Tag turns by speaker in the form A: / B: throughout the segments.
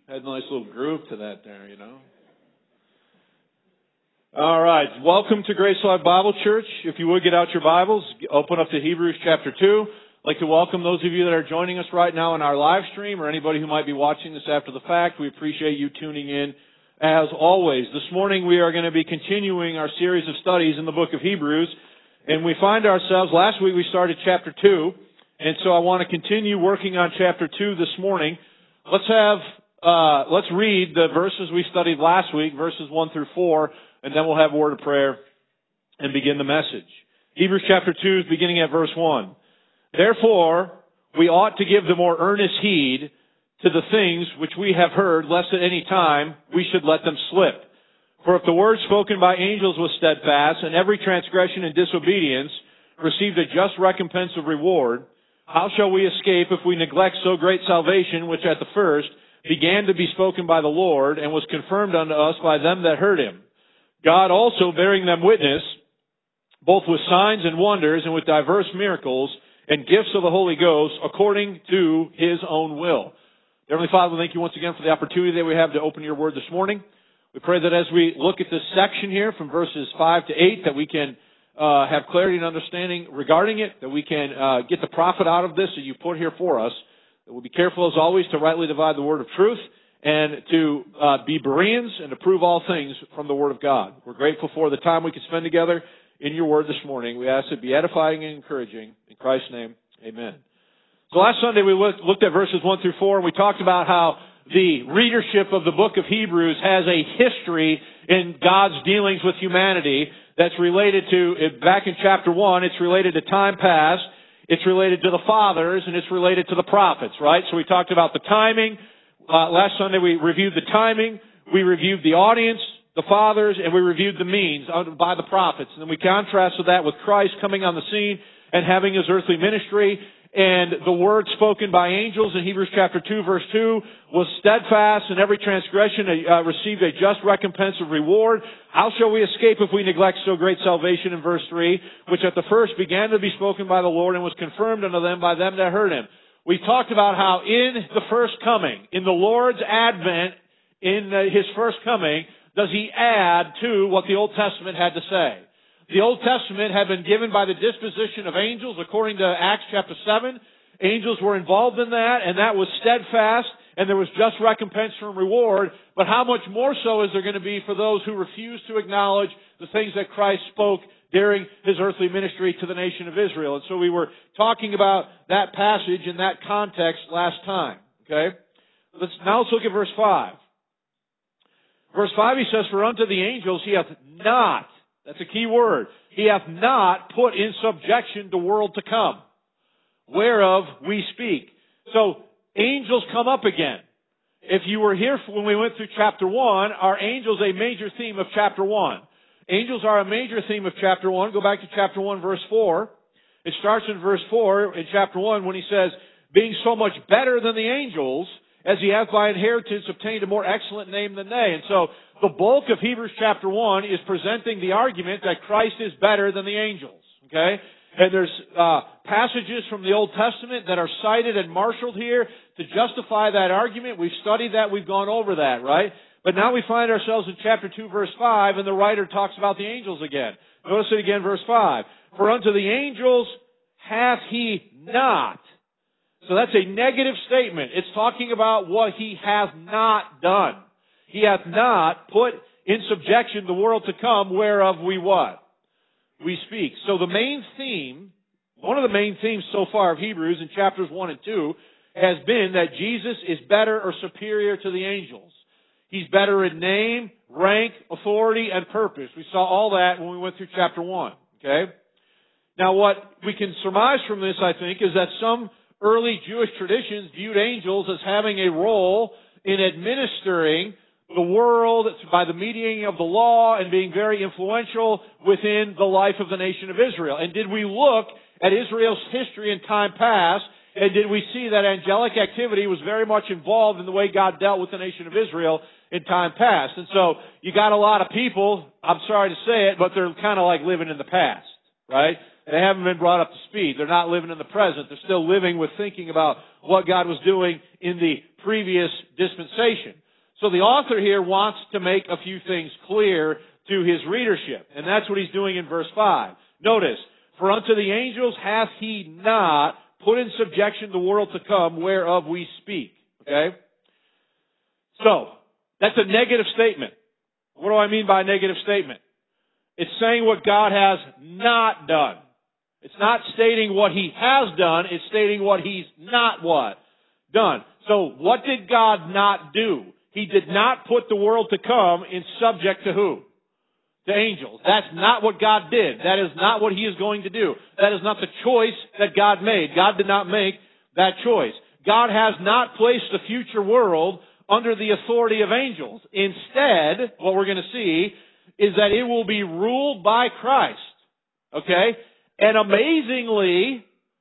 A: Had a nice little groove to that there, you know. All right. Welcome to Grace Life Bible Church. If you would get out your Bibles, open up to Hebrews chapter 2. I'd like to welcome those of you that are joining us right now in our live stream or anybody who might be watching this after the fact. We appreciate you tuning in as always. This morning we are going to be continuing our series of studies in the book of Hebrews. And we find ourselves, last week we started chapter 2. And so I want to continue working on chapter 2 this morning. Let's read the verses we studied last week, verses 1 through 4, and then we'll have a word of prayer and begin the message. Hebrews chapter 2 is beginning at verse 1. Therefore, we ought to give the more earnest heed to the things which we have heard, lest at any time we should let them slip. For if the word spoken by angels was steadfast, and every transgression and disobedience received a just recompense of reward, how shall we escape if we neglect so great salvation, which at the first began to be spoken by the Lord, and was confirmed unto us by them that heard him? God also bearing them witness, both with signs and wonders, and with diverse miracles, and gifts of the Holy Ghost, according to his own will. Heavenly Father, we thank you once again for the opportunity that we have to open your word this morning. We pray that as we look at this section here from verses 5 to 8, that we can have clarity and understanding regarding it, that we can get the profit out of this that you put here for us. That we'll be careful as always to rightly divide the word of truth and to be Bereans and to prove all things from the word of God. We're grateful for the time we can spend together in your word this morning. We ask it be edifying and encouraging. In Christ's name, amen. So last Sunday we looked at verses 1 through 4 and we talked about how the readership of the book of Hebrews has a history in God's dealings with humanity that's related to, back in chapter 1, it's related to time past, it's related to the fathers, and it's related to the prophets, right? So we talked about the timing. Last Sunday we reviewed the timing, we reviewed the audience, the fathers, and we reviewed the means by the prophets. And then we contrasted that with Christ coming on the scene and having his earthly ministry. And the word spoken by angels in Hebrews chapter 2, verse 2, was steadfast, and every transgression received a just recompense of reward. How shall we escape if we neglect so great salvation, in verse 3, which at the first began to be spoken by the Lord and was confirmed unto them by them that heard him? We talked about how in the first coming, in the Lord's advent, in his first coming, does he add to what the Old Testament had to say. The Old Testament had been given by the disposition of angels, according to Acts chapter 7. Angels were involved in that, and that was steadfast, and there was just recompense from reward. But how much more so is there going to be for those who refuse to acknowledge the things that Christ spoke during his earthly ministry to the nation of Israel? And so we were talking about that passage in that context last time. Okay? Now let's look at verse 5. Verse 5, he says, For unto the angels he hath not, that's a key word, he hath not put in subjection the world to come, whereof we speak. So, angels come up again. If you were here when we went through chapter 1, are angels a major theme of chapter 1? Angels are a major theme of chapter 1. Go back to chapter 1, verse 4. It starts in verse 4 in chapter 1 when he says, Being so much better than the angels, as he hath by inheritance obtained a more excellent name than they. And so, the bulk of Hebrews chapter 1 is presenting the argument that Christ is better than the angels. Okay? And there's passages from the Old Testament that are cited and marshaled here to justify that argument. We've studied that. We've gone over that, right? But now we find ourselves in chapter 2, verse 5, and the writer talks about the angels again. Notice it again, verse 5. For unto the angels hath he not. So that's a negative statement. It's talking about what he hath not done. He hath not put in subjection the world to come, whereof we what? We speak. So the main theme, one of the main themes so far of Hebrews in chapters 1 and 2 has been that Jesus is better or superior to the angels. He's better in name, rank, authority, and purpose. We saw all that when we went through chapter 1. Okay? Now what we can surmise from this, I think, is that some early Jewish traditions viewed angels as having a role in administering the world by the mediating of the law and being very influential within the life of the nation of Israel. And did we look at Israel's history in time past, and did we see that angelic activity was very much involved in the way God dealt with the nation of Israel in time past? And so you got a lot of people, I'm sorry to say it, but they're kind of like living in the past, right? They haven't been brought up to speed. They're not living in the present. They're still living with thinking about what God was doing in the previous dispensation. So the author here wants to make a few things clear to his readership. And that's what he's doing in verse 5. Notice, for unto the angels hath he not put in subjection the world to come, whereof we speak. Okay? So, that's a negative statement. What do I mean by a negative statement? It's saying what God has not done. It's not stating what He has done, it's stating what He's not what? Done. So, what did God not do? He did not put the world to come in subject to who? To angels. That's not what God did. That is not what He is going to do. That is not the choice that God made. God did not make that choice. God has not placed the future world under the authority of angels. Instead, what we're going to see is that it will be ruled by Christ. Okay? And amazingly,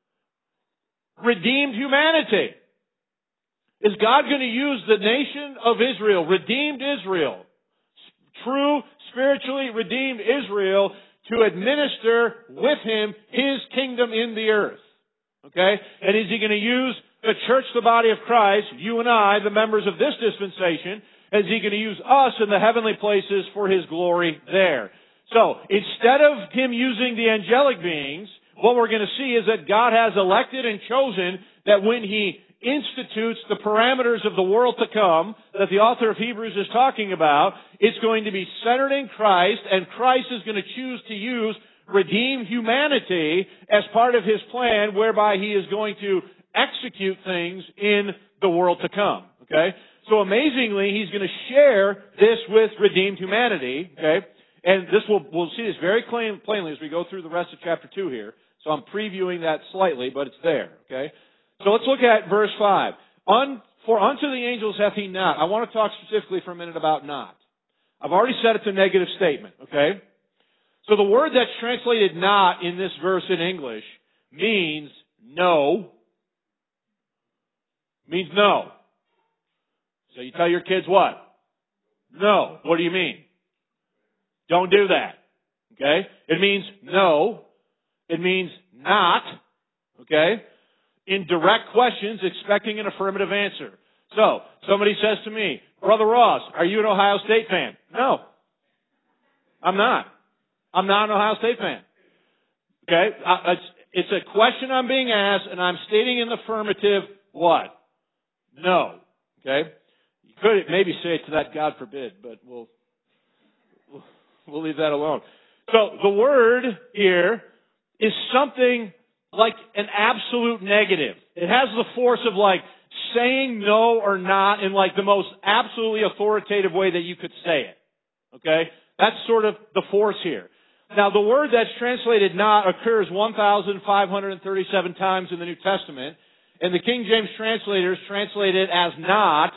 A: redeemed humanity. Is God going to use the nation of Israel, redeemed Israel, true, spiritually redeemed Israel, to administer with Him His kingdom in the earth? Okay? And is He going to use the church, the body of Christ, you and I, the members of this dispensation, is He going to use us in the heavenly places for His glory there? So, instead of Him using the angelic beings, what we're going to see is that God has elected and chosen that when He institutes the parameters of the world to come that the author of Hebrews is talking about, it's going to be centered in Christ, and Christ is going to choose to use redeemed humanity as part of His plan, whereby He is going to execute things in the world to come. Okay? So amazingly, He's going to share this with redeemed humanity. Okay? And this we'll see this very plainly as we go through the rest of chapter 2 here. So I'm previewing that slightly, but it's there. Okay? So let's look at verse 5. For unto the angels hath He not. I want to talk specifically for a minute about not. I've already said it's a negative statement. Okay? So the word that's translated not in this verse in English means no. Means no. So you tell your kids what? No. What do you mean? Don't do that. Okay? It means no. It means not. Okay? In direct questions, expecting an affirmative answer. So, somebody says to me, Brother Ross, are you an Ohio State fan? No. I'm not. I'm not an Ohio State fan. Okay? It's a question I'm being asked, and I'm stating in the affirmative what? No. Okay? You could maybe say it to that, God forbid, but we'll leave that alone. So the word here is something like an absolute negative. It has the force of like saying no or not in like the most absolutely authoritative way that you could say it. Okay? That's sort of the force here. Now the word that's translated not occurs 1,537 times in the New Testament. And the King James translators translate it as not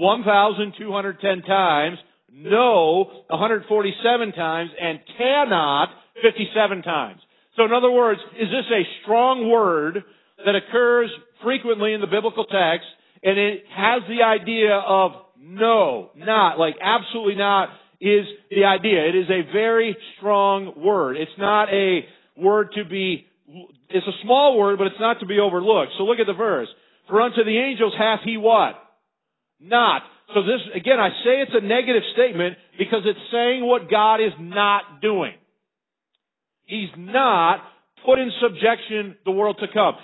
A: 1,210 times, no 147 times, and cannot 57 times. So in other words, is this a strong word that occurs frequently in the biblical text, and it has the idea of no, not, like absolutely not is the idea. It is a very strong word. It's not a word to be, it's a small word, but it's not to be overlooked. So look at the verse. For unto the angels hath He what? Not. So this, again, I say it's a negative statement because it's saying what God is not doing. He's not put in subjection the world to come.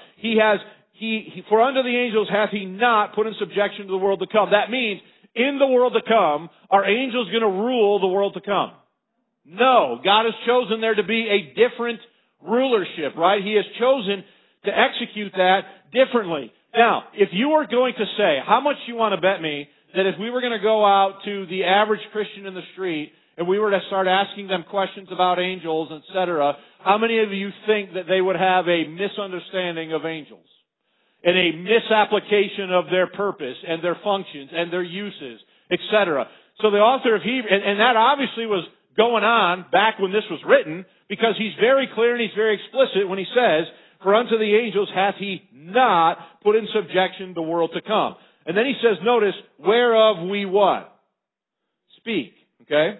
A: For unto the angels hath He not put in subjection to the world to come. That means, in the world to come, are angels going to rule the world to come? No. God has chosen there to be a different rulership, right? He has chosen to execute that differently. Now, if you were going to say, how much you want to bet me that if we were going to go out to the average Christian in the street and we were to start asking them questions about angels, etc., how many of you think that they would have a misunderstanding of angels and a misapplication of their purpose and their functions and their uses, etc.? So the author of Hebrews, and that obviously was going on back when this was written, because he's very clear and he's very explicit when he says, for unto the angels hath He not put in subjection the world to come. And then he says, notice, whereof we what? Speak. Okay?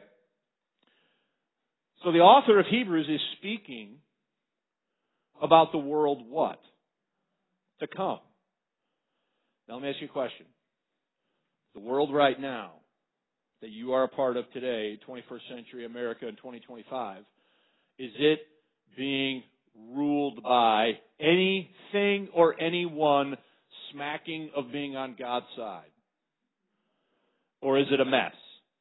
A: So the author of Hebrews is speaking about the world what? To come. Now let me ask you a question. The world right now that you are a part of today, 21st century America in 2025, is it being ruled by anything or anyone smacking of being on God's side? Or is it a mess?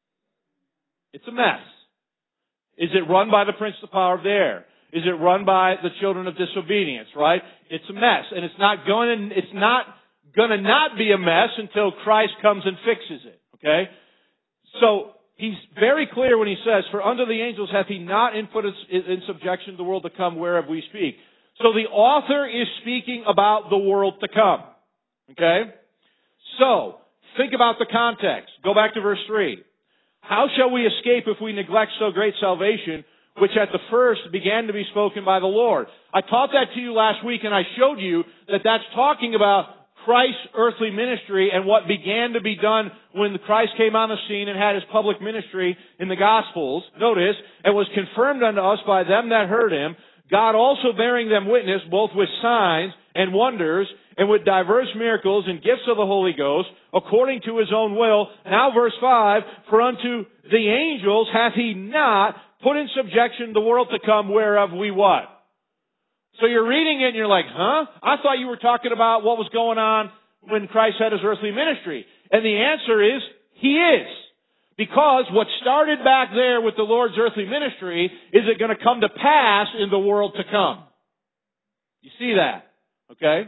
A: It's a mess. Is it run by the prince of the power of the air? Is it run by the children of disobedience, right? It's a mess. And it's not going to not be a mess until Christ comes and fixes it, okay? So, he's very clear when he says, "For unto the angels hath he not put in subjection the world to come whereof we speak." So the author is speaking about the world to come. Okay? So, think about the context. Go back to verse 3. "How shall we escape if we neglect so great salvation, which at the first began to be spoken by the Lord?" I taught that to you last week, and I showed you that that's talking about Christ's earthly ministry and what began to be done when Christ came on the scene and had his public ministry in the Gospels. Notice, "and was confirmed unto us by them that heard him, God also bearing them witness, both with signs and wonders, and with diverse miracles and gifts of the Holy Ghost, according to his own will." Now verse 5, "For unto the angels hath he not put in subjection the world to come, whereof we" what? So you're reading it and you're like, huh? I thought you were talking about what was going on when Christ had his earthly ministry. And the answer is, he is. Because what started back there with the Lord's earthly ministry, is it going to come to pass in the world to come? You see that? Okay?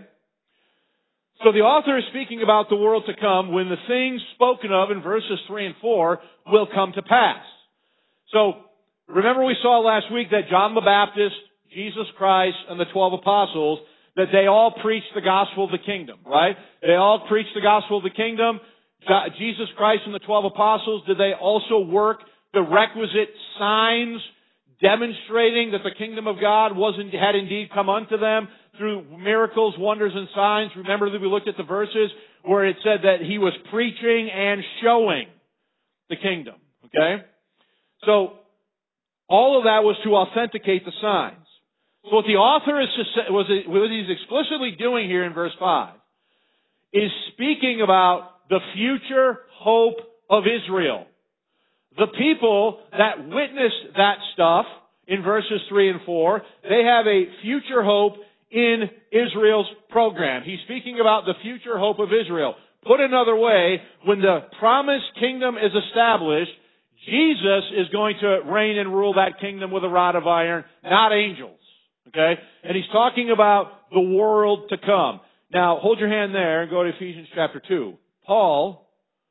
A: So the author is speaking about the world to come when the things spoken of in verses 3 and 4 will come to pass. So, remember we saw last week that John the Baptist, Jesus Christ, and the 12 apostles, that they all preached the gospel of the kingdom, right? They all preached the gospel of the kingdom. Jesus Christ and the 12 apostles, did they also work the requisite signs demonstrating that the kingdom of God had indeed come unto them through miracles, wonders, and signs? Remember that we looked at the verses where it said that he was preaching and showing the kingdom, okay? So, all of that was to authenticate the signs. So what the author what he's explicitly doing here in verse 5 is speaking about the future hope of Israel. The people that witnessed that stuff in verses 3 and 4, they have a future hope in Israel's program. He's speaking about the future hope of Israel. Put another way, when the promised kingdom is established, Jesus is going to reign and rule that kingdom with a rod of iron, not angels. Okay? And he's talking about the world to come. Now, hold your hand there and go to Ephesians chapter 2. Paul,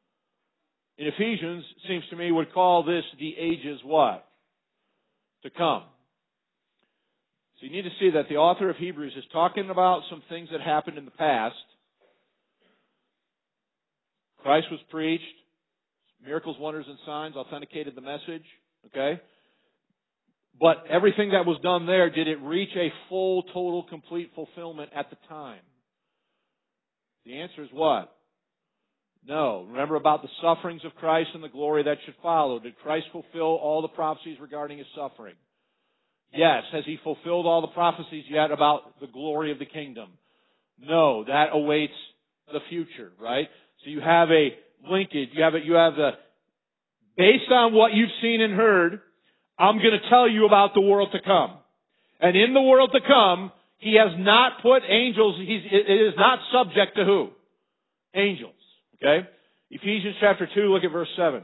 A: in Ephesians, seems to me, would call this the ages what? To come. So you need to see that the author of Hebrews is talking about some things that happened in the past. Christ was preached. Miracles, wonders, and signs authenticated the message. Okay? But everything that was done there, did it reach a full, total, complete fulfillment at the time? The answer is what? No. Remember about the sufferings of Christ and the glory that should follow. Did Christ fulfill all the prophecies regarding his suffering? Yes. Has he fulfilled all the prophecies yet about the glory of the kingdom? No. That awaits the future, right? So you have a linkage. You have the, based on what you've seen and heard, I'm going to tell you about the world to come. And in the world to come, he has not put angels, it is not subject to who? Angels. Okay? Ephesians chapter 2, look at verse 7.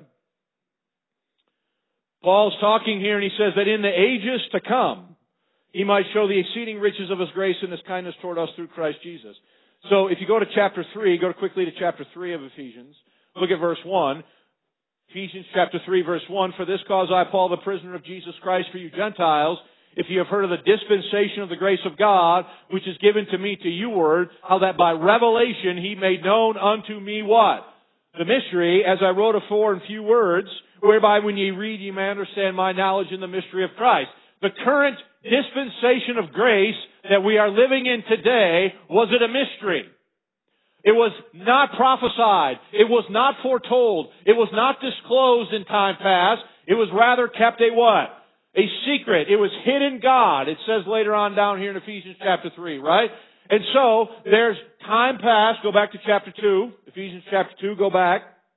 A: Paul's talking here and he says that in the ages to come, he might show the exceeding riches of his grace and his kindness toward us through Christ Jesus. So if you go to chapter 3, go quickly to chapter 3 of Ephesians, look at verse 1. Ephesians chapter 3 verse 1, "For this cause I, Paul, the prisoner of Jesus Christ, for you Gentiles, if you have heard of the dispensation of the grace of God, which is given to me to you word, how that by revelation he made known unto me" what? "The mystery, as I wrote afore in few words, whereby when ye read ye may understand my knowledge in the mystery of Christ." The current dispensation of grace that we are living in today, was it a mystery? It was not prophesied. It was not foretold. It was not disclosed in time past. It was rather kept a what? A secret. It was hidden God. It says later on down here in Ephesians chapter 3, right? And so, there's time past. Go back to chapter 2. Ephesians chapter 2, go back.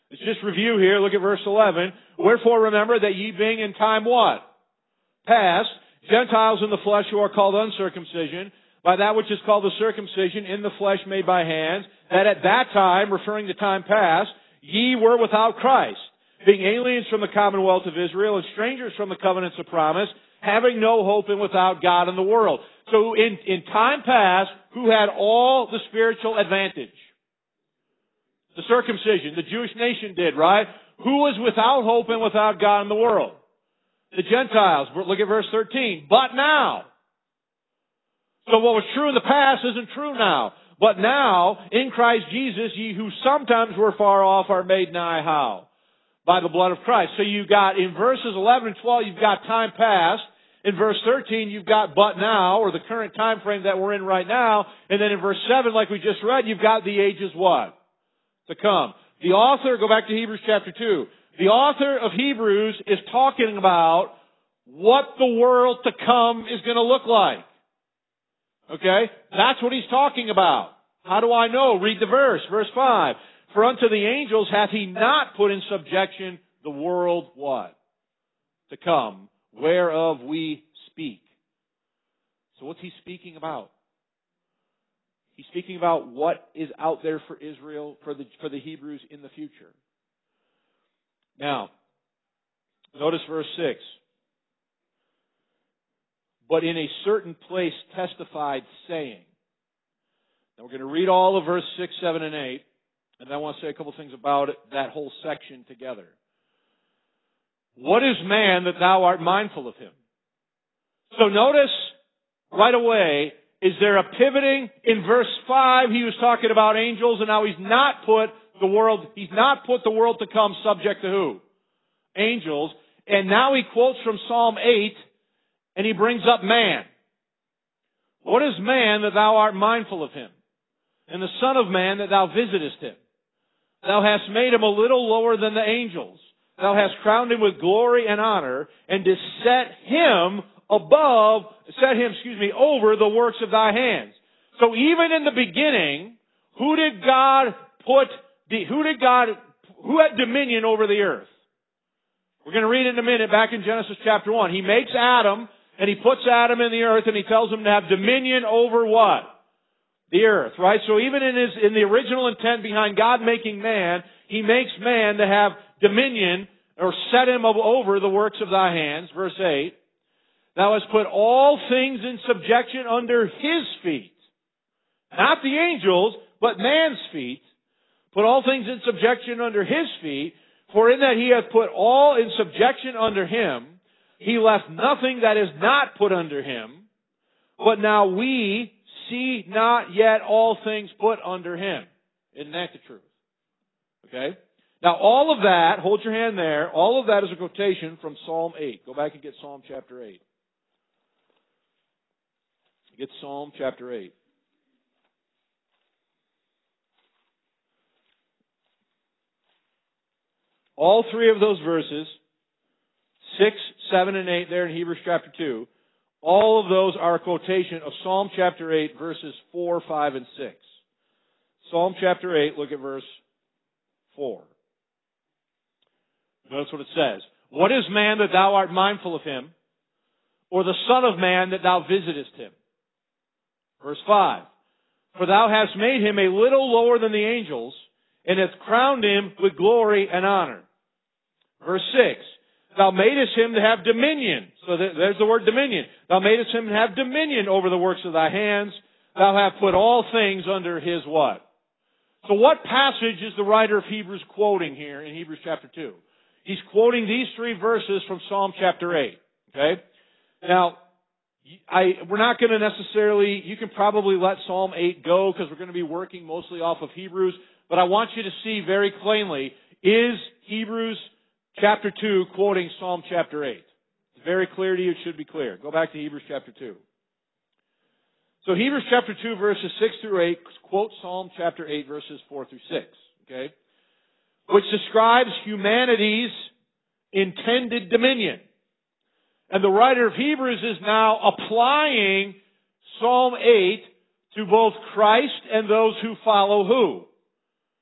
A: Let's just review here. Look at verse 11. Wherefore remember that ye being in time what? Past, Gentiles in the flesh who are called uncircumcision, by that which is called the circumcision in the flesh made by hands, that at that time, referring to time past, ye were without Christ, being aliens from the commonwealth of Israel and strangers from the covenants of promise, having no hope and without God in the world. So in time past, who had all the spiritual advantage? The circumcision, the Jewish nation did, right? Who was without hope and without God in the world? The Gentiles. Look at verse 13. But now. So what was true in the past isn't true now. But now, in Christ Jesus, ye who sometimes were far off are made nigh how? By the blood of Christ. So you got, in verses 11 and 12, you've got time past. In verse 13, you've got but now, or the current time frame that we're in right now. And then in verse 7, like we just read, you've got the ages what? To come. The author, go back to Hebrews chapter 2. The author of Hebrews is talking about what the world to come is going to look like. Okay? That's what he's talking about. How do I know? Read the verse. Verse 5. For unto the angels hath he not put in subjection the world what? To come, whereof we speak. So what's he speaking about? He's speaking about what is out there for Israel, for the Hebrews in the future. Now, notice verse 6. But in a certain place testified, saying. Now we're going to read all of verse 6, 7, and 8. And then I want to say a couple things about it, that whole section together. What is man that thou art mindful of him? So notice right away, is there a pivoting? In verse 5, he was talking about angels, and now he's not put the world to come subject to who? Angels. And now he quotes from Psalm 8, and he brings up man. What is man that thou art mindful of him? And the Son of Man that thou visitest him? Thou hast made him a little lower than the angels. Thou hast crowned him with glory and honor, and didst set him over the works of thy hands. So even in the beginning, who had dominion over the earth? We're going to read in a minute back in Genesis chapter 1. He makes Adam, and he puts Adam in the earth, and he tells him to have dominion over what? The earth, right? So even in the original intent behind God making man, he makes man to have dominion, or set him over the works of thy hands. Verse 8. Thou hast put all things in subjection under his feet. Not the angels, but man's feet. Put all things in subjection under his feet. For in that he hath put all in subjection under him, he left nothing that is not put under him. But now we see not yet all things put under him. Isn't that the truth? Okay? Now all of that, hold your hand there, all of that is a quotation from Psalm 8. Go back and get Psalm chapter 8. Get Psalm chapter 8. All three of those verses, 6, 7, and 8 there in Hebrews chapter 2, all of those are a quotation of Psalm chapter 8, verses 4, 5, and 6. Psalm chapter 8, look at verse 4. Notice what it says. What is man that thou art mindful of him, or the Son of Man that thou visitest him? Verse 5. For thou hast made him a little lower than the angels, and hast crowned him with glory and honor. Verse 6. Thou madest him to have dominion. So there's the word dominion. Thou madest him to have dominion over the works of thy hands. Thou hast put all things under his what? So what passage is the writer of Hebrews quoting here in Hebrews chapter 2? He's quoting these three verses from Psalm chapter 8. Okay? Now, we're not going to necessarily, you can probably let Psalm 8 go because we're going to be working mostly off of Hebrews. But I want you to see very plainly, is Hebrews chapter 2 quoting Psalm chapter 8? It's very clear to you. It should be clear. Go back to Hebrews chapter 2. So Hebrews chapter 2 verses 6 through 8 quote Psalm chapter 8 verses 4 through 6. Okay? Which describes humanity's intended dominion. And the writer of Hebrews is now applying Psalm 8 to both Christ and those who follow who?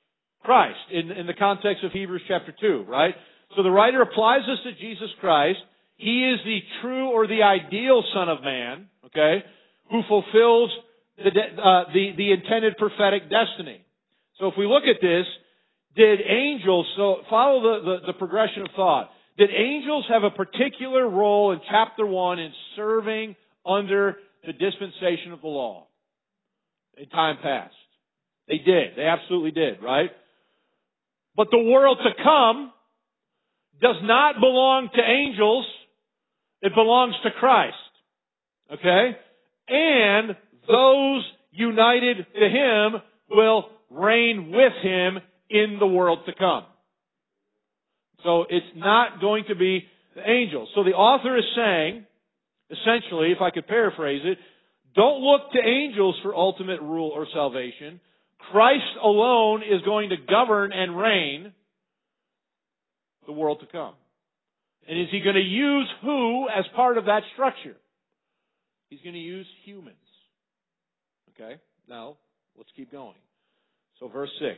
A: Christ in the context of Hebrews chapter 2, right? So the writer applies this to Jesus Christ. He is the true or the ideal Son of Man, okay, who fulfills the intended prophetic destiny. So if we look at this, did angels, so follow the progression of thought. Did angels have a particular role in chapter 1 in serving under the dispensation of the law in time past? They did. They absolutely did, right? But the world to come does not belong to angels. It belongs to Christ. Okay? And those united to Him will reign with Him in the world to come. So it's not going to be the angels. So the author is saying, essentially, if I could paraphrase it, don't look to angels for ultimate rule or salvation. Christ alone is going to govern and reign the world to come. And is He going to use who as part of that structure? He's going to use humans. Okay? Now, let's keep going. So verse 6.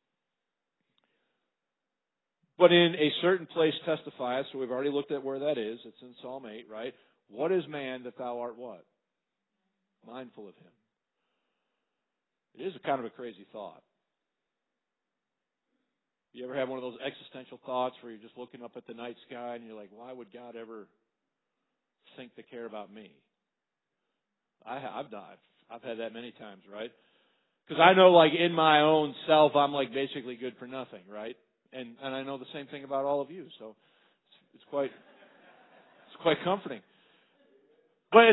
A: But in a certain place testifieth, so we've already looked at where that is. It's in Psalm 8, right? What is man that thou art what? Mindful of him. It is a kind of a crazy thought. You ever have one of those existential thoughts where you're just looking up at the night sky and you're like, why would God ever think to care about me? I've had that many times, right? Because I know, like, in my own self, I'm, like, basically good for nothing, right? And I know the same thing about all of you, so it's quite comforting. But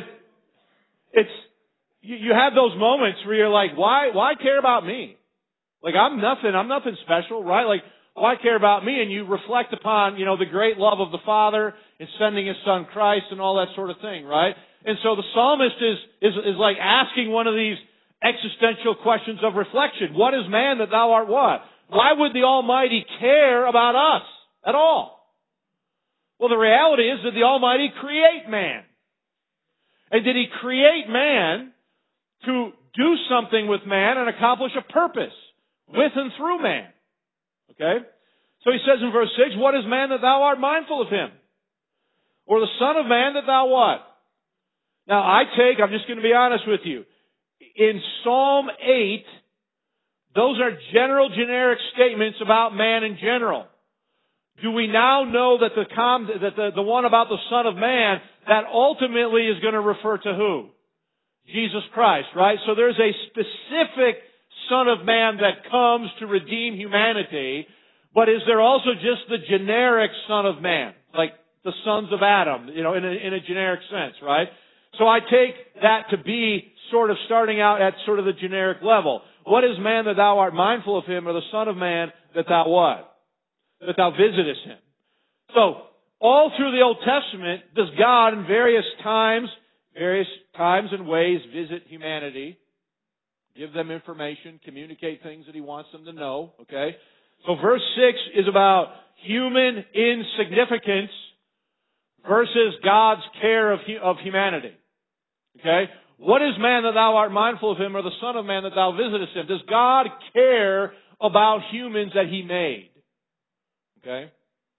A: you have those moments where you're like, why care about me? Like, I'm nothing special, right? Like, why care about me? And you reflect upon, the great love of the Father in sending His Son Christ and all that sort of thing, right? And so the psalmist is like asking one of these existential questions of reflection. What is man that thou art what? Why would the Almighty care about us at all? Well, the reality is that the Almighty create man. And did He create man to do something with man and accomplish a purpose with and through man? Okay? So He says in verse 6, what is man that thou art mindful of him? Or the Son of Man that thou what? Now I'm just going to be honest with you. In Psalm 8, those are general, generic statements about man in general. Do we now know that the one about the Son of Man, that ultimately is going to refer to who? Jesus Christ, right? So there's a specific Son of Man that comes to redeem humanity, but is there also just the generic Son of Man, like the sons of Adam, in a generic sense, right? So I take that to be sort of starting out at sort of the generic level. What is man that thou art mindful of him, or the Son of Man that thou what? That thou visitest him. So, all through the Old Testament, does God in various times and ways visit humanity, give them information, communicate things that He wants them to know, okay? So verse 6 is about human insignificance versus God's care of humanity, okay? What is man that thou art mindful of him, or the Son of Man that thou visitest him? Does God care about humans that He made? Okay?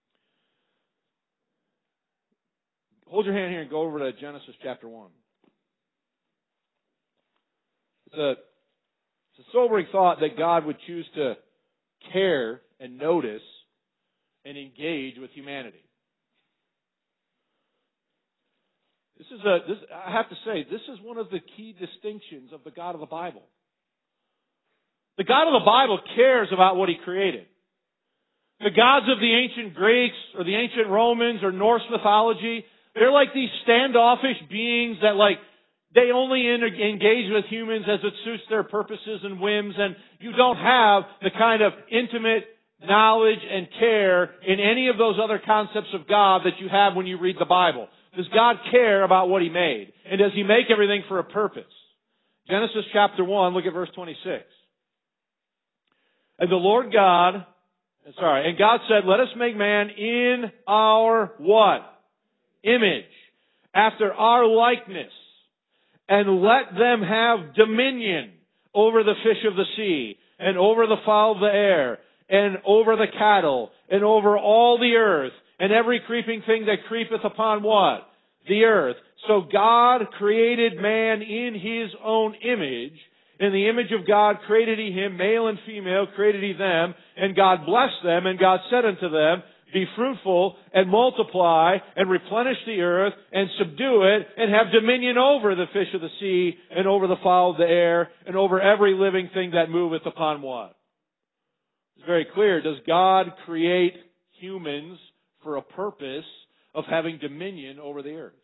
A: Hold your hand here and go over to Genesis chapter 1. It's a sobering thought that God would choose to care and notice and engage with humanity. I have to say, this is one of the key distinctions of the God of the Bible. The God of the Bible cares about what He created. The gods of the ancient Greeks or the ancient Romans or Norse mythology, they're like these standoffish beings that they only engage with humans as it suits their purposes and whims, and you don't have the kind of intimate knowledge and care in any of those other concepts of God that you have when you read the Bible. Does God care about what He made? And does He make everything for a purpose? Genesis chapter 1, look at verse 26. And God said, let us make man in our what? Image. After our likeness. And let them have dominion over the fish of the sea, and over the fowl of the air, and over the cattle, and over all the earth, and every creeping thing that creepeth upon what? The earth. So God created man in His own image. In the image of God created He him, male and female created He them, and God blessed them, and God said unto them, be fruitful, and multiply, and replenish the earth, and subdue it, and have dominion over the fish of the sea, and over the fowl of the air, and over every living thing that moveth upon what? It's very clear. Does God create humans for a purpose of having dominion over the earth?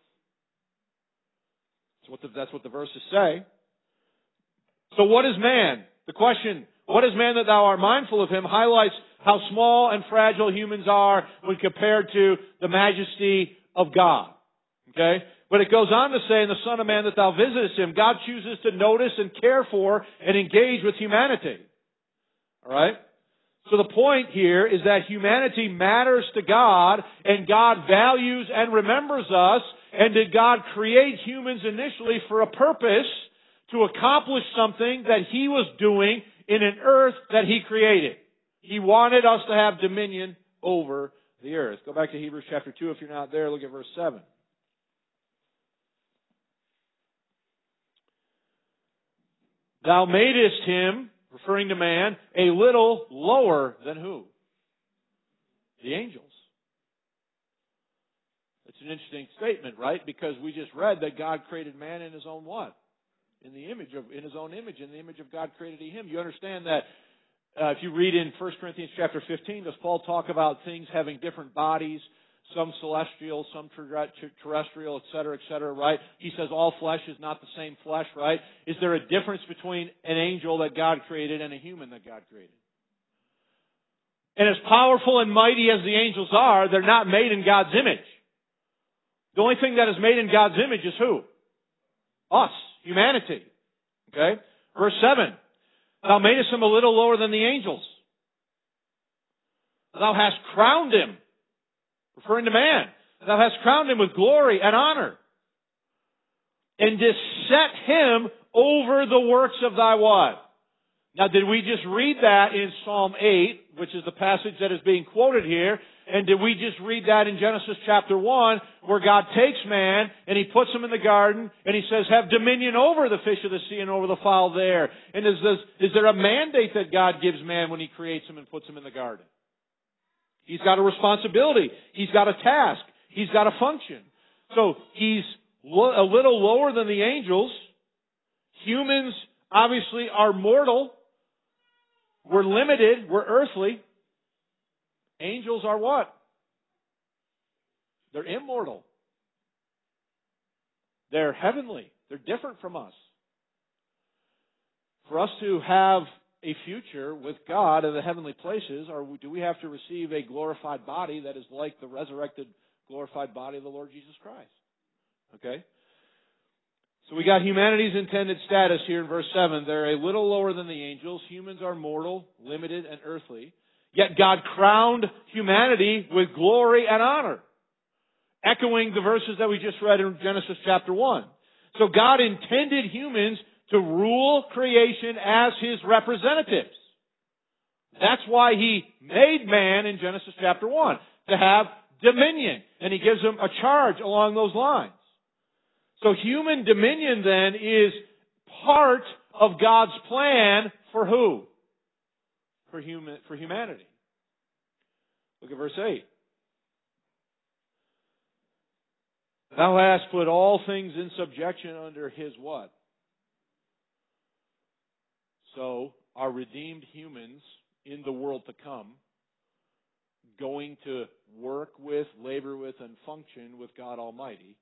A: That's what the verses say. So what is man? The question, what is man that thou art mindful of him, highlights how small and fragile humans are when compared to the majesty of God. Okay? But it goes on to say, in the Son of Man that thou visitest him, God chooses to notice and care for and engage with humanity. Alright? So the point here is that humanity matters to God, and God values and remembers us, and did God create humans initially for a purpose to accomplish something that He was doing in an earth that He created. He wanted us to have dominion over the earth. Go back to Hebrews chapter 2 if you're not there. Look at verse 7. Thou madest him, referring to man, a little lower than who? The angels. That's an interesting statement, right? Because we just read that God created man in His own what? In His own image. In the image of God created He him. You understand that if you read in 1 Corinthians chapter 15, does Paul talk about things having different bodies, some celestial, some terrestrial, et cetera, right? He says all flesh is not the same flesh, right? Is there a difference between an angel that God created and a human that God created? And as powerful and mighty as the angels are, they're not made in God's image. The only thing that is made in God's image is who? Us, humanity. Okay? Verse 7. Thou madest him a little lower than the angels. Thou hast crowned him, referring to man. Thou hast crowned him with glory and honor, and didst set him over the works of thy what? Now, did we just read that in Psalm 8, which is the passage that is being quoted here? And did we just read that in Genesis chapter 1, where God takes man and He puts him in the garden and He says, have dominion over the fish of the sea and over the fowl there? And is there a mandate that God gives man when He creates him and puts him in the garden? He's got a responsibility. He's got a task. He's got a function. So He's a little lower than the angels. Humans obviously are mortal. We're limited. We're earthly. Angels are what? They're immortal. They're heavenly. They're different from us. For us to have a future with God in the heavenly places, or do we have to receive a glorified body that is like the resurrected, glorified body of the Lord Jesus Christ? Okay? So we got humanity's intended status here in verse 7. They're a little lower than the angels. Humans are mortal, limited, and earthly. Yet God crowned humanity with glory and honor, echoing the verses that we just read in Genesis chapter 1. So God intended humans to rule creation as His representatives. That's why He made man in Genesis chapter 1, to have dominion. And He gives him a charge along those lines. So human dominion then is part of God's plan for who? For humanity. Look at verse 8. Thou hast put all things in subjection under His what? So, our redeemed humans in the world to come, going to work with, labor with, and function with God Almighty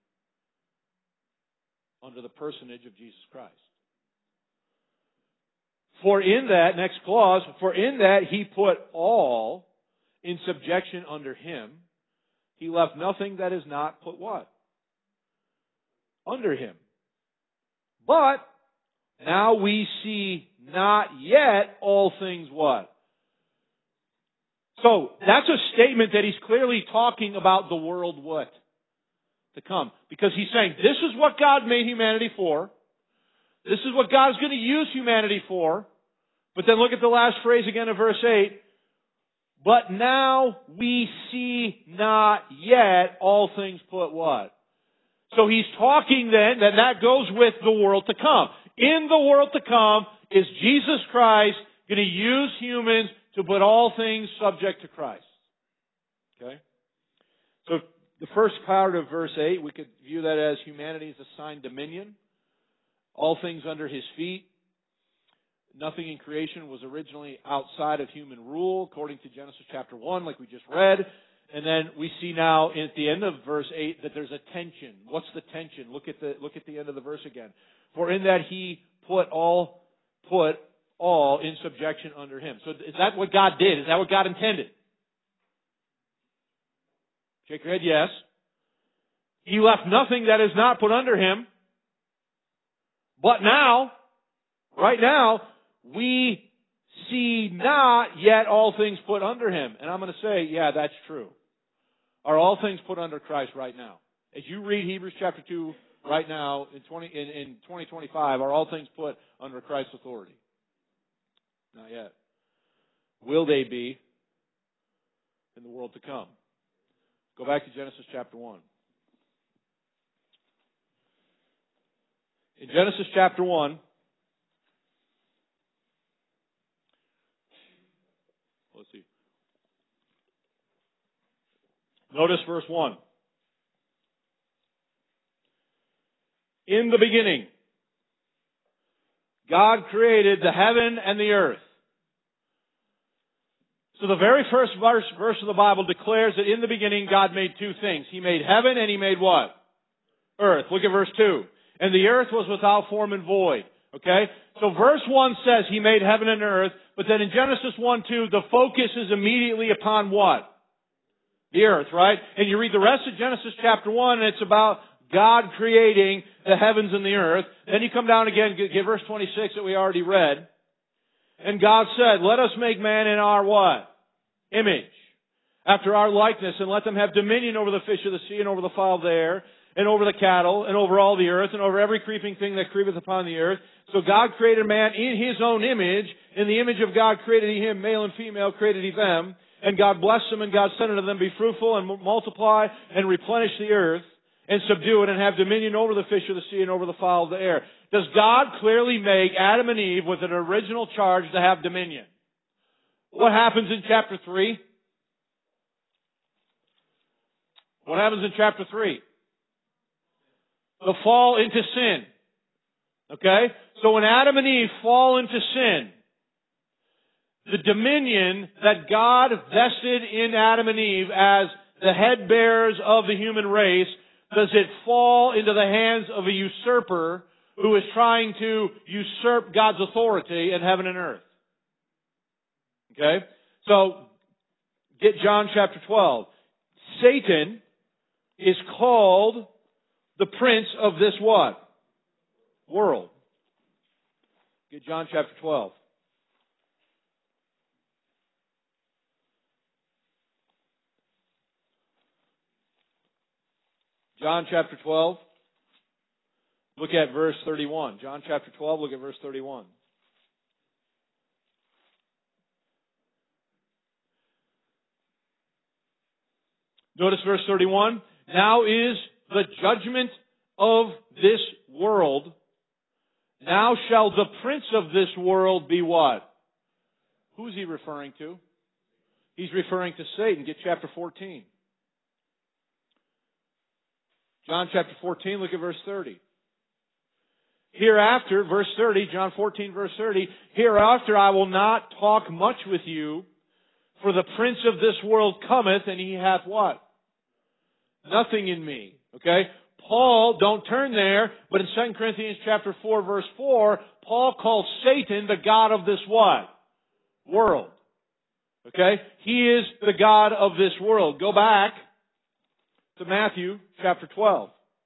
A: under the personage of Jesus Christ. For in that, next clause, for in that He put all in subjection under Him, He left nothing that is not put what? Under Him. But now we see not yet all things what? So, that's a statement that He's clearly talking about the world what? To come. Because He's saying, this is what God made humanity for. This is what God's going to use humanity for. But then look at the last phrase again of verse 8. But now we see not yet all things put what? So he's talking then, that goes with the world to come. In the world to come is Jesus Christ going to use humans to put all things subject to Christ. Okay? So the first part of verse 8, we could view that as humanity is assigned dominion. All things under His feet. Nothing in creation was originally outside of human rule, according to Genesis chapter 1, like we just read. And then we see now at the end of verse 8 that there's a tension. What's the tension? Look at the end of the verse again. For in that He put all in subjection under Him. So is that what God did? Is that what God intended? Shake your head, yes. He left nothing that is not put under Him. But now, right now, we see not yet all things put under Him. And I'm going to say, yeah, that's true. Are all things put under Christ right now? As you read Hebrews chapter 2 right now, in 2025, are all things put under Christ's authority? Not yet. Will they be in the world to come? Go back to Genesis chapter 1. In Genesis chapter 1, let's see. Notice verse 1. In the beginning, God created the heaven and the earth. So the very first verse of the Bible declares that in the beginning God made two things. He made heaven and He made what? Earth. Look at verse 2. And the earth was without form and void. Okay? So verse 1 says He made heaven and earth, but then in Genesis 1:2, the focus is immediately upon what? The earth, right? And you read the rest of Genesis chapter 1, and it's about God creating the heavens and the earth. Then you come down again, get verse 26 that we already read. And God said, let us make man in our what? Image. After our likeness, and let them have dominion over the fish of the sea, and over the fowl of the air, and over the cattle, and over all the earth, and over every creeping thing that creepeth upon the earth. So God created man in His own image. In the image of God created He him, male and female created He them. And God blessed them, and God said unto them, be fruitful, and multiply, and replenish the earth, and subdue it, and have dominion over the fish of the sea, and over the fowl of the air. Does God clearly make Adam and Eve with an original charge to have dominion? What happens in chapter 3? What happens in chapter 3? The fall into sin. Okay? So when Adam and Eve fall into sin, the dominion that God vested in Adam and Eve as the head bearers of the human race, does it fall into the hands of a usurper who is trying to usurp God's authority in heaven and earth? Okay? So, get John chapter 12. Satan is called the prince of this what? World. Get John chapter 12. John chapter 12. Look at verse 31. John chapter 12, look at verse 31. Notice verse 31. Now is the judgment of this world. Now shall the prince of this world be what? Who is he referring to? He's referring to Satan. Get chapter 14. John chapter 14, look at verse 30. Hereafter, verse 30, John 14, verse 30, hereafter I will not talk much with you, for the prince of this world cometh, and he hath what? Nothing in me. Okay? Paul, don't turn there, but in 2 Corinthians chapter 4, verse 4, Paul calls Satan the god of this what? World. Okay? He is the god of this world. Go back to Matthew chapter 12.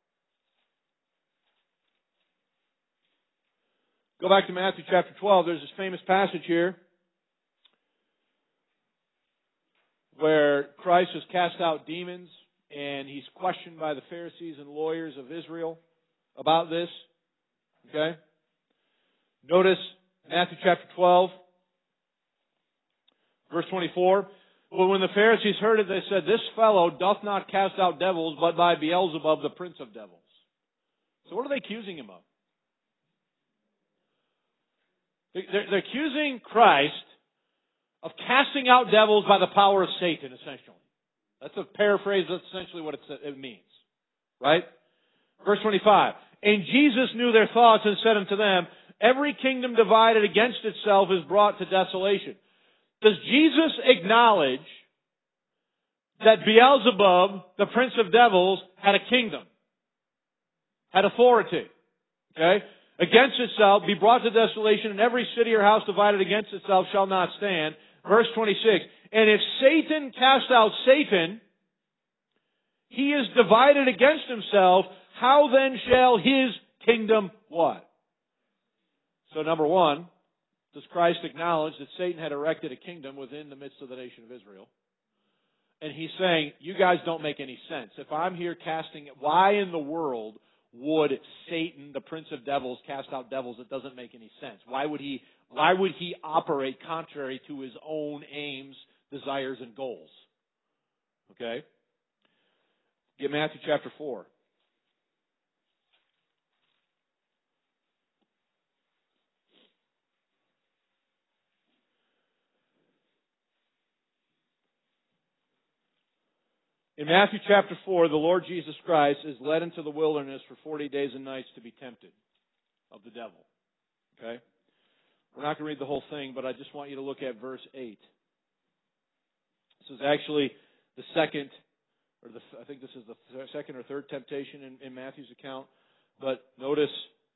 A: Go back to Matthew chapter 12. There's this famous passage here where Christ has cast out demons, and He's questioned by the Pharisees and lawyers of Israel about this. Okay? Notice Matthew chapter 12, verse 24. But when the Pharisees heard it, they said, "This fellow doth not cast out devils, but by Beelzebub, the prince of devils." So what are they accusing him of? They're accusing Christ of casting out devils by the power of Satan, essentially. That's a paraphrase. That's essentially what it means. Right? Verse 25. And Jesus knew their thoughts and said unto them, "Every kingdom divided against itself is brought to desolation." Does Jesus acknowledge that Beelzebub, the prince of devils, had a kingdom? Had authority? Okay? Against itself, be brought to desolation, and every city or house divided against itself shall not stand. Verse 26. And if Satan cast out Satan, he is divided against himself. How then shall his kingdom what? So number one, does Christ acknowledge that Satan had erected a kingdom within the midst of the nation of Israel? And he's saying, you guys don't make any sense. If I'm here casting, why in the world would Satan, the prince of devils, cast out devils? It doesn't make any sense. Why would he operate contrary to his own aims, desires, and goals? Okay? Get Matthew chapter 4. In Matthew chapter 4, the Lord Jesus Christ is led into the wilderness for 40 days and nights to be tempted of the devil. Okay? We're not going to read the whole thing, but I just want you to look at verse 8. This is actually the second, I think this is the second or third temptation in Matthew's account. But notice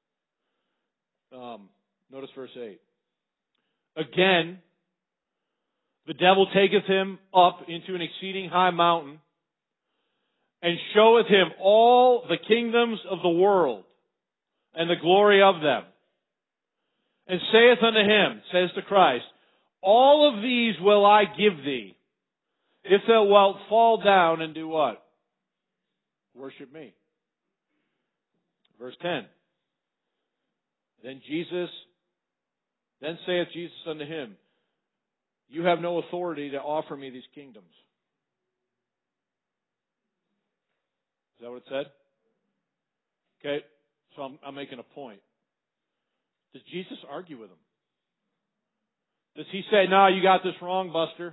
A: verse 8. Again, the devil taketh him up into an exceeding high mountain, and showeth him all the kingdoms of the world, and the glory of them. And saith unto him, says to Christ, all of these will I give thee, if thou wilt fall down and do what? Worship me. Verse 10. Then saith Jesus unto him, you have no authority to offer me these kingdoms. Is that what it said? Okay, so I'm making a point. Does Jesus argue with him? Does he say, no, you got this wrong, Buster?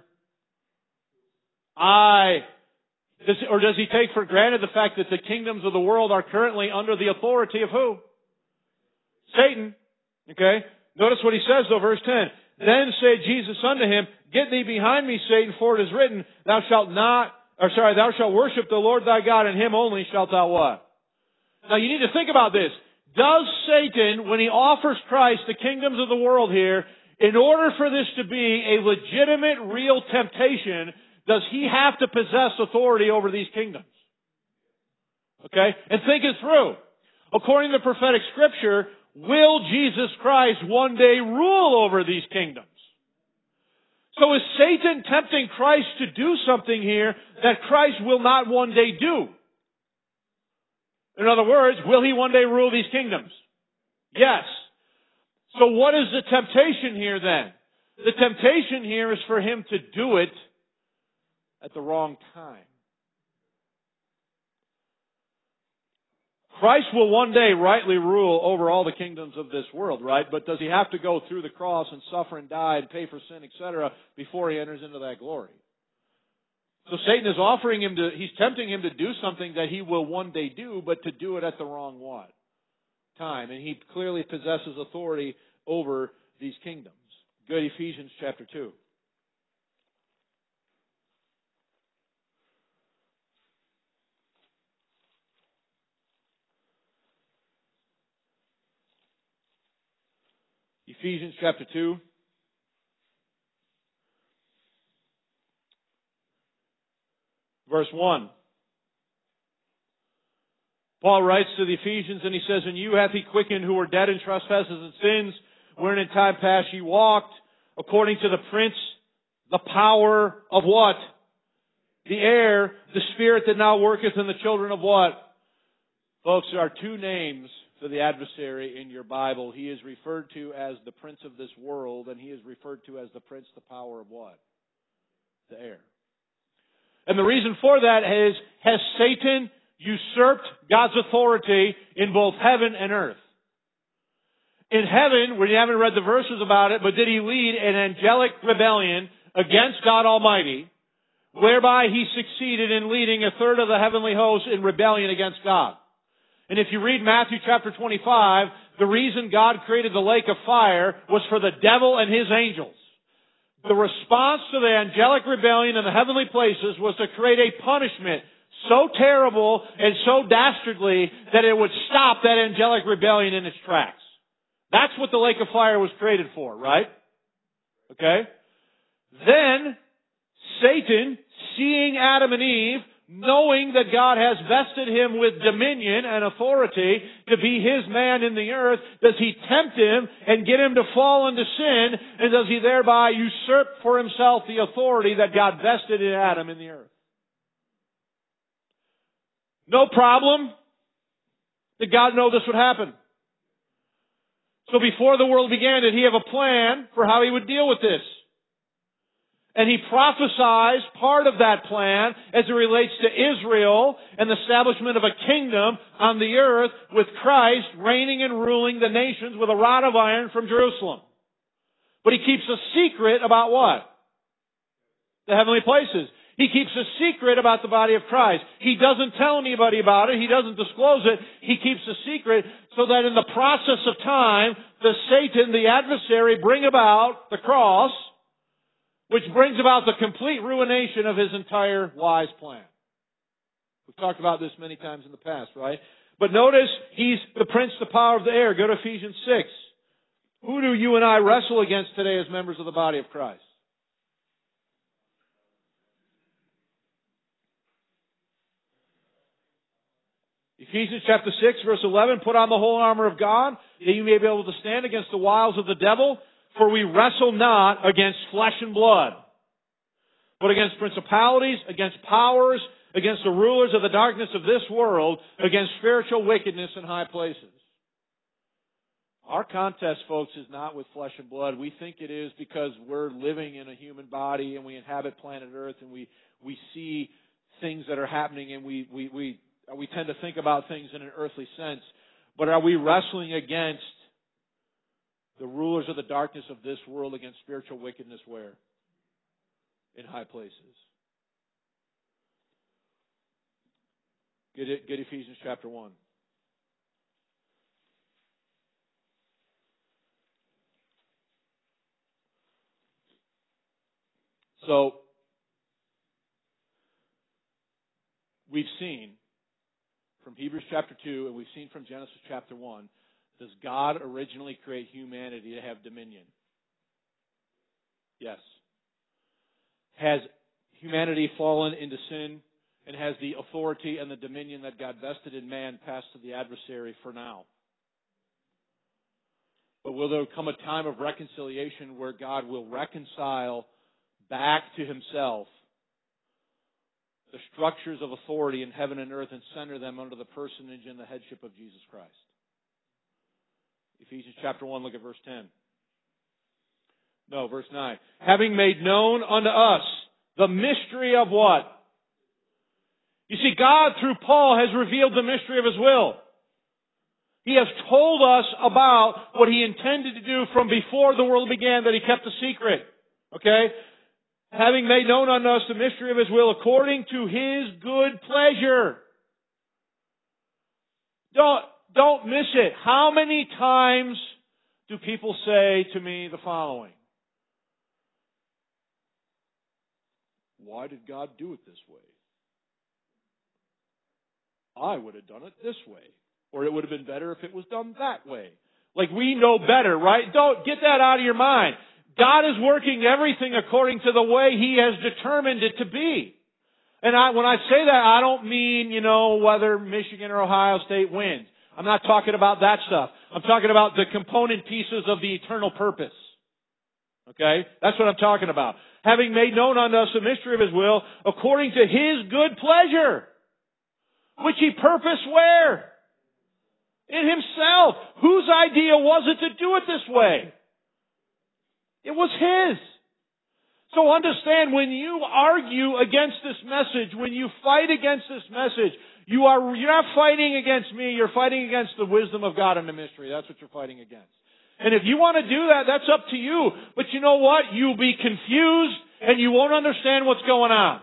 A: Or does he take for granted the fact that the kingdoms of the world are currently under the authority of who? Satan. Okay? Notice what he says though, verse 10. Then said Jesus unto him, get thee behind me, Satan, for it is written, thou shalt worship the Lord thy God, and him only shalt thou what? Now you need to think about this. Does Satan, when he offers Christ the kingdoms of the world here, in order for this to be a legitimate, real temptation, does he have to possess authority over these kingdoms? Okay? And think it through. According to prophetic scripture, will Jesus Christ one day rule over these kingdoms? So is Satan tempting Christ to do something here that Christ will not one day do? In other words, will he one day rule these kingdoms? Yes. So what is the temptation here then? The temptation here is for him to do it at the wrong time. Christ will one day rightly rule over all the kingdoms of this world, right? But does he have to go through the cross and suffer and die and pay for sin, etc., before he enters into that glory? So Satan is he's tempting him to do something that he will one day do, but to do it at the wrong what? Time. And he clearly possesses authority over these kingdoms. Go to Ephesians chapter 2. Ephesians chapter 2. Verse 1. Paul writes to the Ephesians and he says, and you hath he quickened who were dead in trespasses and sins, wherein in time past ye walked, according to the prince, the power of what? The air, the spirit that now worketh in the children of what? Folks, there are two names for the adversary in your Bible. He is referred to as the prince of this world, and he is referred to as the prince, the power of what? The air. And the reason for that is, has Satan usurped God's authority in both heaven and earth? In heaven, we haven't read the verses about it, but did he lead an angelic rebellion against God Almighty, whereby he succeeded in leading a third of the heavenly host in rebellion against God? And if you read Matthew chapter 25, the reason God created the lake of fire was for the devil and his angels. The response to the angelic rebellion in the heavenly places was to create a punishment so terrible and so dastardly that it would stop that angelic rebellion in its tracks. That's what the lake of fire was created for, right? Okay? Then, Satan, seeing Adam and Eve, knowing that God has vested him with dominion and authority to be his man in the earth, does he tempt him and get him to fall into sin, and does he thereby usurp for himself the authority that God vested in Adam in the earth? No problem. Did God know this would happen? So before the world began, did he have a plan for how he would deal with this? And he prophesies part of that plan as it relates to Israel and the establishment of a kingdom on the earth with Christ reigning and ruling the nations with a rod of iron from Jerusalem. But he keeps a secret about what? The heavenly places. He keeps a secret about the body of Christ. He doesn't tell anybody about it. He doesn't disclose it. He keeps a secret so that in the process of time, Satan, the adversary, bring about the cross, which brings about the complete ruination of his entire wise plan. We've talked about this many times in the past, right? But notice, he's the prince, the power of the air. Go to Ephesians 6. Who do you and I wrestle against today as members of the body of Christ? Ephesians chapter 6, verse 11, put on the whole armor of God, that you may be able to stand against the wiles of the devil, for we wrestle not against flesh and blood, but against principalities, against powers, against the rulers of the darkness of this world, against spiritual wickedness in high places. Our contest, folks, is not with flesh and blood. We think it is because we're living in a human body and we inhabit planet Earth and we see things that are happening and we tend to think about things in an earthly sense. But are we wrestling against the rulers of the darkness of this world, against spiritual wickedness where? In high places. Get Ephesians chapter 1. So, we've seen from Hebrews chapter 2, and we've seen from Genesis chapter 1, does God originally create humanity to have dominion? Yes. Has humanity fallen into sin, and has the authority and the dominion that God vested in man passed to the adversary for now? But will there come a time of reconciliation where God will reconcile back to himself the structures of authority in heaven and earth and center them under the personage and the headship of Jesus Christ? Ephesians chapter 1, look at verse 10. No, verse 9. Having made known unto us the mystery of what? You see, God, through Paul, has revealed the mystery of his will. He has told us about what he intended to do from before the world began, that he kept a secret. Okay? Having made known unto us the mystery of his will according to his good pleasure. Don't miss it. How many times do people say to me the following? Why did God do it this way? I would have done it this way. Or it would have been better if it was done that way. Like we know better, right? Don't get that out of your mind. God is working everything according to the way he has determined it to be. And when I say that, I don't mean, whether Michigan or Ohio State wins. I'm not talking about that stuff. I'm talking about the component pieces of the eternal purpose. Okay? That's what I'm talking about. Having made known unto us the mystery of his will, according to his good pleasure, which he purposed where? In himself. Whose idea was it to do it this way? It was his. So understand, when you argue against this message, when you fight against this message, you're not fighting against me, you're fighting against the wisdom of God in the mystery. That's what you're fighting against. And if you want to do that, that's up to you. But you know what? You'll be confused and you won't understand what's going on.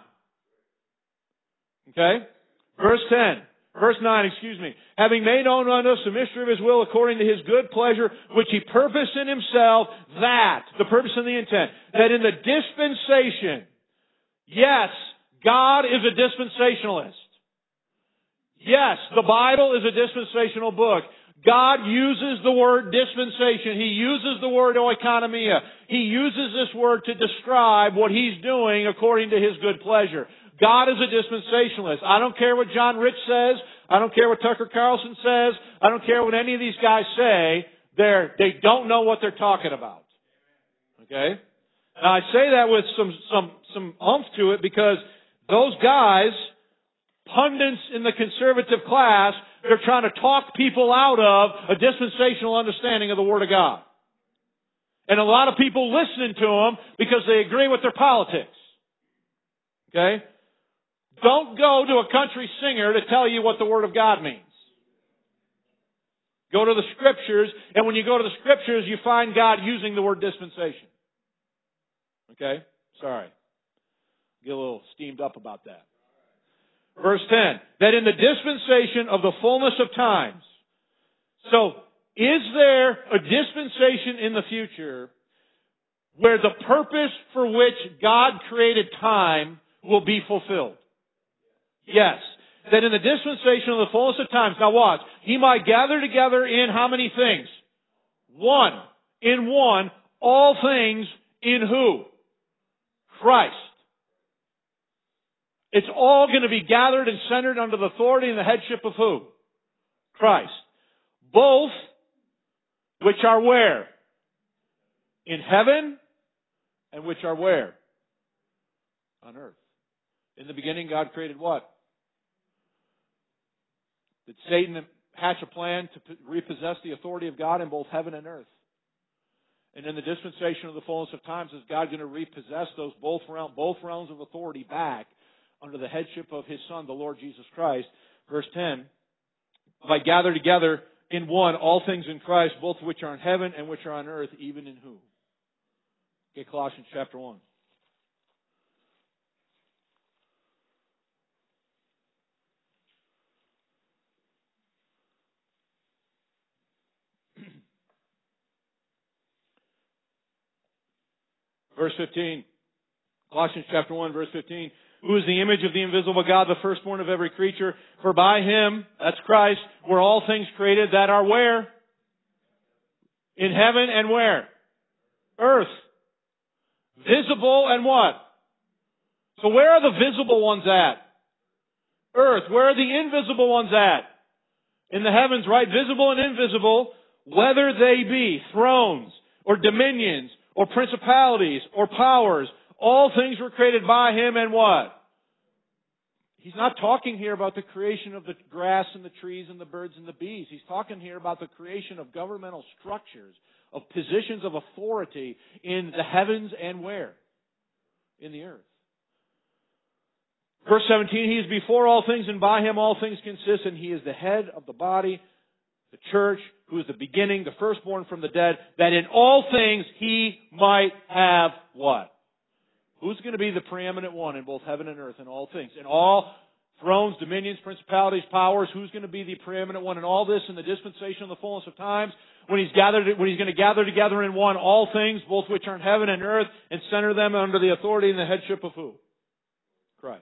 A: Okay? Verse 9, having made known unto us the mystery of His will according to His good pleasure, which He purposed in Himself, the purpose and the intent, that in the dispensation, yes, God is a dispensationalist. Yes, the Bible is a dispensational book. God uses the word dispensation. He uses the word oikonomia. He uses this word to describe what He's doing according to His good pleasure. God is a dispensationalist. I don't care what John Rich says. I don't care what Tucker Carlson says. I don't care what any of these guys say. They don't know what they're talking about. Okay? Now I say that with some oomph to it because those guys, pundits in the conservative class, they're trying to talk people out of a dispensational understanding of the Word of God. And a lot of people listening to them because they agree with their politics. Okay? Don't go to a country singer to tell you what the Word of God means. Go to the Scriptures, and when you go to the Scriptures, you find God using the word dispensation. Okay? Sorry. Get a little steamed up about that. Verse 10, that in the dispensation of the fullness of times. So, is there a dispensation in the future where the purpose for which God created time will be fulfilled? Yes. That in the dispensation of the fullness of times. Now watch. He might gather together in how many things? One. In one. All things in who? Christ. It's all going to be gathered and centered under the authority and the headship of who? Christ. Both, which are where? In heaven, and which are where? On earth. In the beginning, God created what? Did Satan hatch a plan to repossess the authority of God in both heaven and earth? And in the dispensation of the fullness of times, is God going to repossess those both realms of authority back under the headship of His Son, the Lord Jesus Christ? Verse 10, by gather together in one all things in Christ, both which are in heaven and which are on earth, even in who? Okay, Colossians chapter 1. Verse 15. Colossians chapter 1, verse 15. Who is the image of the invisible God, the firstborn of every creature? For by Him, that's Christ, were all things created that are where? In heaven and where? Earth. Visible and what? So where are the visible ones at? Earth. Where are the invisible ones at? In the heavens, right? Visible and invisible, whether they be thrones or dominions or principalities or powers, all things were created by Him and what? He's not talking here about the creation of the grass and the trees and the birds and the bees. He's talking here about the creation of governmental structures, of positions of authority in the heavens and where? In the earth. Verse 17, He is before all things, and by Him all things consist, and He is the head of the body, the church, who is the beginning, the firstborn from the dead, that in all things He might have what? Who's going to be the preeminent one in both heaven and earth in all things? In all thrones, dominions, principalities, powers, who's going to be the preeminent one in all this in the dispensation of the fullness of times? When He's going to gather together in one all things, both which are in heaven and earth, and center them under the authority and the headship of who? Christ.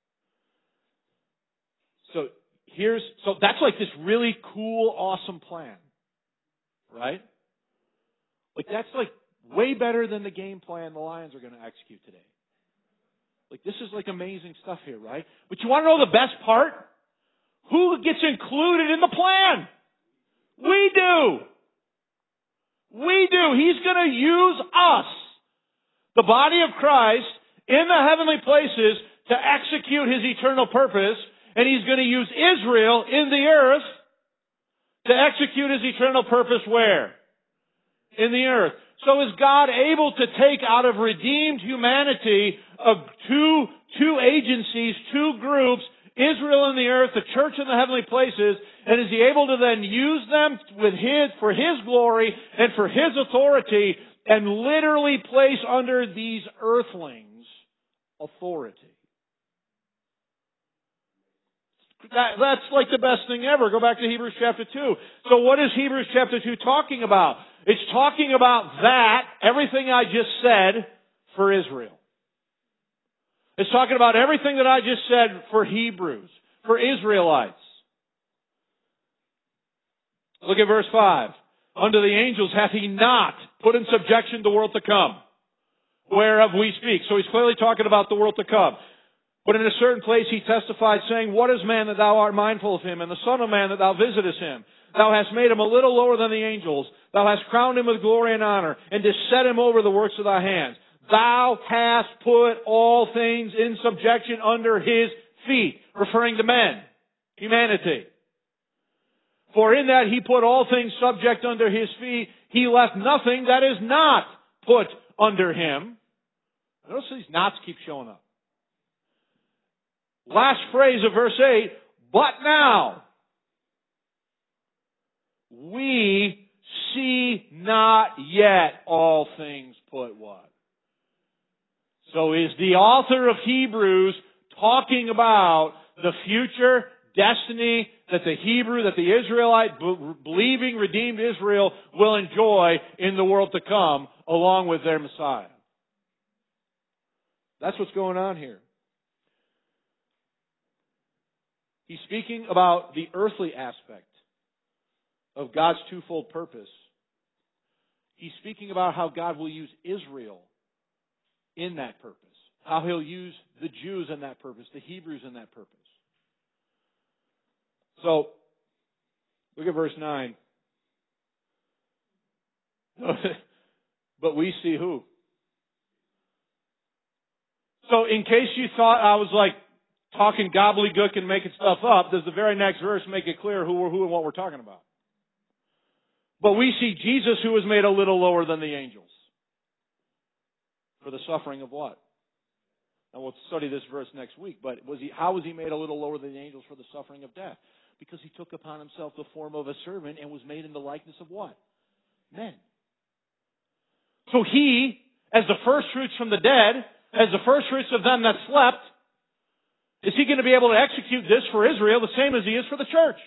A: So that's like this really cool, awesome plan. Right? Like that's like way better than the game plan the Lions are going to execute today. Like this is like amazing stuff here, right? But you want to know the best part? Who gets included in the plan? We do. We do. He's going to use us, the body of Christ, in the heavenly places to execute His eternal purpose. And He's going to use Israel in the earth to execute His eternal purpose where? In the earth. So is God able to take out of redeemed humanity two agencies, two groups, Israel and the earth, the church in the heavenly places, and is He able to then use them for His glory and for His authority and literally place under these earthlings authority? That's like the best thing ever. Go back to Hebrews chapter 2. So what is Hebrews chapter 2 talking about? It's talking about everything I just said, for Israel. It's talking about everything that I just said for Hebrews, for Israelites. Look at verse 5. Unto the angels hath He not put in subjection the world to come, whereof we speak. So He's clearly talking about the world to come. But in a certain place He testified, saying, What is man that thou art mindful of him, and the son of man that thou visitest him? Thou hast made him a little lower than the angels. Thou hast crowned him with glory and honor, and didst set him over the works of thy hands. Thou hast put all things in subjection under His feet, referring to men, humanity. For in that He put all things subject under His feet, He left nothing that is not put under Him. Notice these knots keep showing up. Last phrase of verse 8, but now we see not yet all things put what? So is the author of Hebrews talking about the future destiny that the Israelite, believing, redeemed Israel will enjoy in the world to come along with their Messiah? That's what's going on here. He's speaking about the earthly aspect of God's twofold purpose. He's speaking about how God will use Israel in that purpose. How He'll use the Jews in that purpose, the Hebrews in that purpose. So, look at verse 9. But we see who? So, in case you thought I was like talking gobbledygook and making stuff up, does the very next verse make it clear who and what we're talking about? But we see Jesus, who was made a little lower than the angels. For the suffering of what? And we'll study this verse next week. But how was He made a little lower than the angels? For the suffering of death. Because He took upon Himself the form of a servant and was made in the likeness of what? Men. So He, as the first fruits from the dead, as the first fruits of them that slept, is He going to be able to execute this for Israel the same as He is for the church?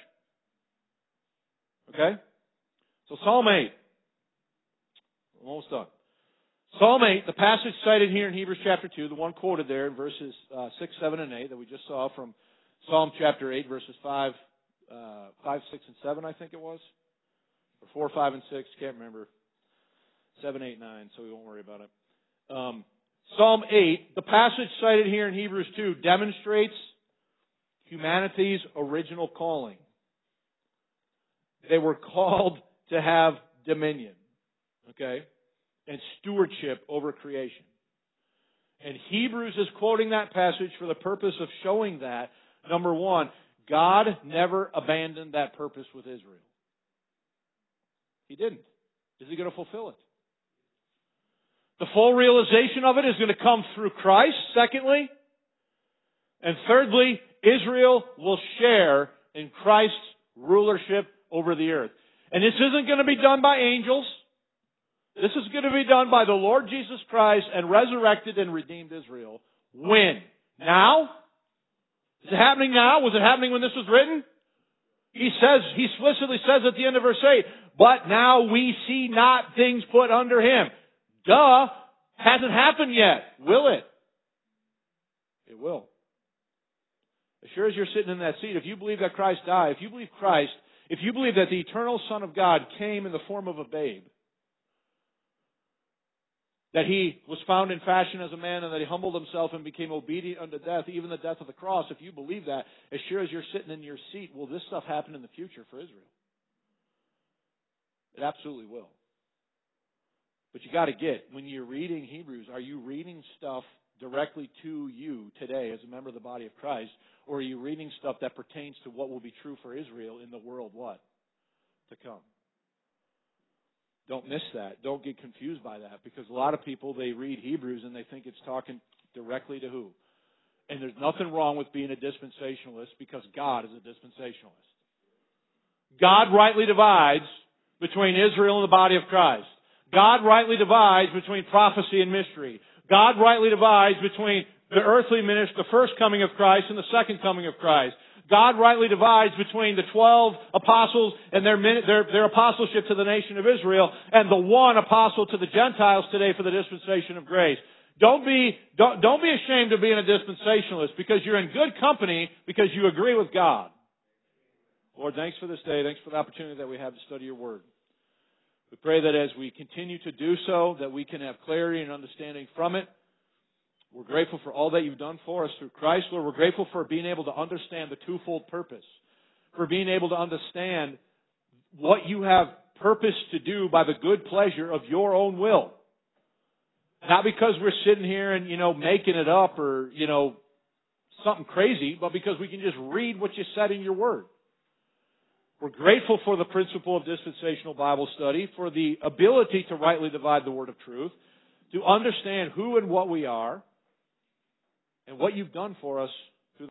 A: Okay? So Psalm 8. I'm almost done. Psalm 8, the passage cited here in Hebrews chapter 2, the one quoted there in verses 6, 7, and 8 that we just saw from Psalm chapter 8, verses 5, 6, and 7, I think it was. Or 4, 5, and 6, can't remember. 7, 8, 9, so we won't worry about it. Psalm 8, the passage cited here in Hebrews 2, demonstrates humanity's original calling. They were called to have dominion, okay, and stewardship over creation. And Hebrews is quoting that passage for the purpose of showing that, number one, God never abandoned that purpose with Israel. He didn't. Is He going to fulfill it? The full realization of it is going to come through Christ, secondly. And thirdly, Israel will share in Christ's rulership over the earth. And this isn't going to be done by angels. This is going to be done by the Lord Jesus Christ and resurrected and redeemed Israel. When? Now? Is it happening now? Was it happening when this was written? He explicitly says at the end of verse 8, but now we see not things put under Him. Duh. Hasn't happened yet. Will it? It will. As sure as you're sitting in that seat, if you believe that Christ died, if you believe that the eternal Son of God came in the form of a babe, that He was found in fashion as a man and that He humbled Himself and became obedient unto death, even the death of the cross, if you believe that, as sure as you're sitting in your seat, will this stuff happen in the future for Israel? It absolutely will. But you got to get, when you're reading Hebrews, are you reading stuff directly to you today as a member of the body of Christ, or are you reading stuff that pertains to what will be true for Israel in the world what? To come. Don't miss that. Don't get confused by that, because a lot of people, they read Hebrews and they think it's talking directly to who? And there's nothing wrong with being a dispensationalist, because God is a dispensationalist. God rightly divides between Israel and the body of Christ. God rightly divides between prophecy and mystery. God rightly divides between the earthly ministry, the first coming of Christ, and the second coming of Christ. God rightly divides between the 12 apostles and their apostleship to the nation of Israel and the one apostle to the Gentiles today for the dispensation of grace. Don't be ashamed of being a dispensationalist, because you're in good company because you agree with God. Lord, thanks for this day. Thanks for the opportunity that we have to study your word. We pray that as we continue to do so, that we can have clarity and understanding from it. We're grateful for all that you've done for us through Christ. Lord, we're grateful for being able to understand the twofold purpose, for being able to understand what you have purposed to do by the good pleasure of your own will. Not because we're sitting here and, making it up or, something crazy, but because we can just read what you said in your word. We're grateful for the principle of dispensational Bible study, for the ability to rightly divide the word of truth, to understand who and what we are, and what you've done for us